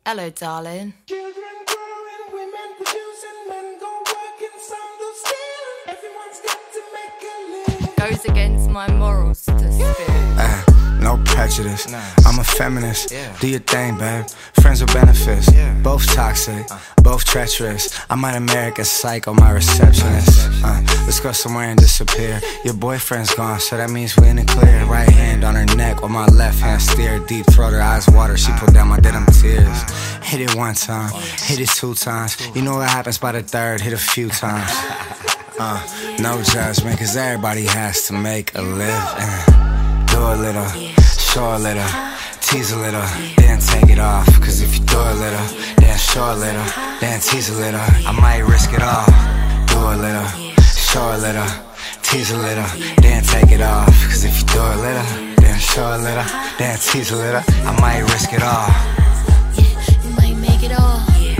Hello, darling. Children growing, women producing, men go working, some do stealing. Everyone's got to make a living. Goes against my morals to spit. No prejudice, I'm a feminist. Do your thing, babe. Friends with benefits, both toxic, both treacherous. I might American Psycho, my receptionist. Let's go somewhere and disappear. Your boyfriend's gone, so that means we in the clear. Right hand on her neck while my left hand steer. Deep throat, her eyes water, she pulled down my denim tears. Hit it one time, hit it two times. You know what happens by the third, hit a few times. No judgment, cause everybody has to make a living. Do a little, show a little, tease a little, then take it off. Cause if you do a little, then show a little, then tease a little, I might risk it all. Do a little, show a little, tease a little, then take it off. Cause if you do a little, then show a little, then tease a little, I might risk it all. Yeah, you might make it all.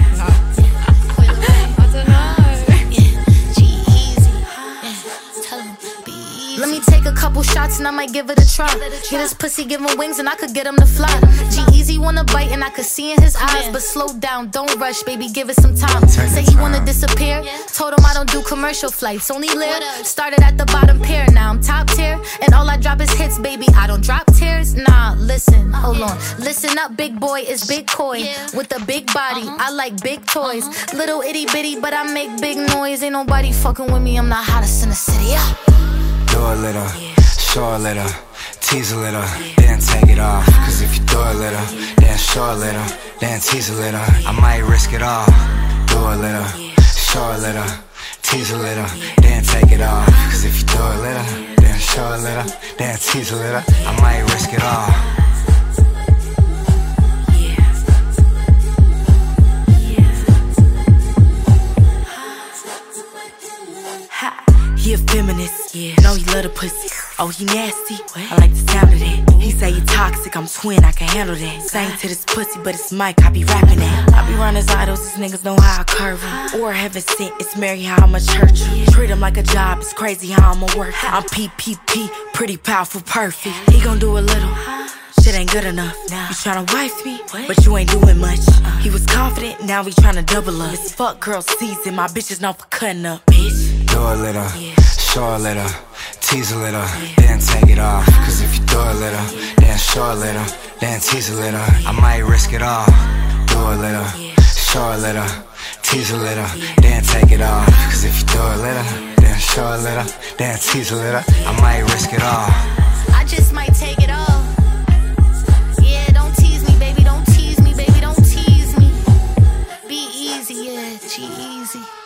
Let me take a couple shots and I might give it a try. Get his pussy, give him wings and I could get him to fly. G-Eazy wanna bite and I could see in his eyes. But slow down, don't rush, baby, give it some time. Say he wanna disappear, told him I don't do commercial flights, only live. Started at the bottom pair, now I'm top tier. And all I drop is hits, baby, I don't drop tears. Nah, listen, hold on. Listen up, big boy, it's big coy. With a big body, I like big toys. Little itty bitty, but I make big noise. Ain't nobody fucking with me, I'm the hottest in the city, yeah. Do a little, show a little, tease a little, then take it off. Cause if you do a little, then show a little, then tease a little, I might risk it all. Do a little, show a little, tease a little, then take it off. Cause if you do a little, then show a little, then tease a little, I might risk it all. He a feminist, know he love the pussy. Oh, he nasty, I like the sound of that. He say he toxic, I'm twin, I can handle that. Sang to this pussy, but it's Mike, I be rapping that. I be round his idols, these niggas know how I curve him. Or heaven sent, it's Mary how I'ma church him. Treat him like a job, it's crazy how I'ma work. I'm PPP, pretty powerful, perfect. He gon' do a little, shit ain't good enough. You tryna wife me, but you ain't doing much. He was confident, now he tryna double up. It's fuck girl season, my bitch is known for cutting up, bitch. Do a little, show a little, tease a little, then take it off. Cause if you do a little, then show a little, then tease a little, I might risk it all. Do a little, show a little, tease a little, then take it off. Cause if you do a little, then show a little, then tease a little, I might risk it all. I just might take it all. Yeah, don't tease me, baby, don't tease me, baby, don't tease me. Be easy, yeah, G-Eazy.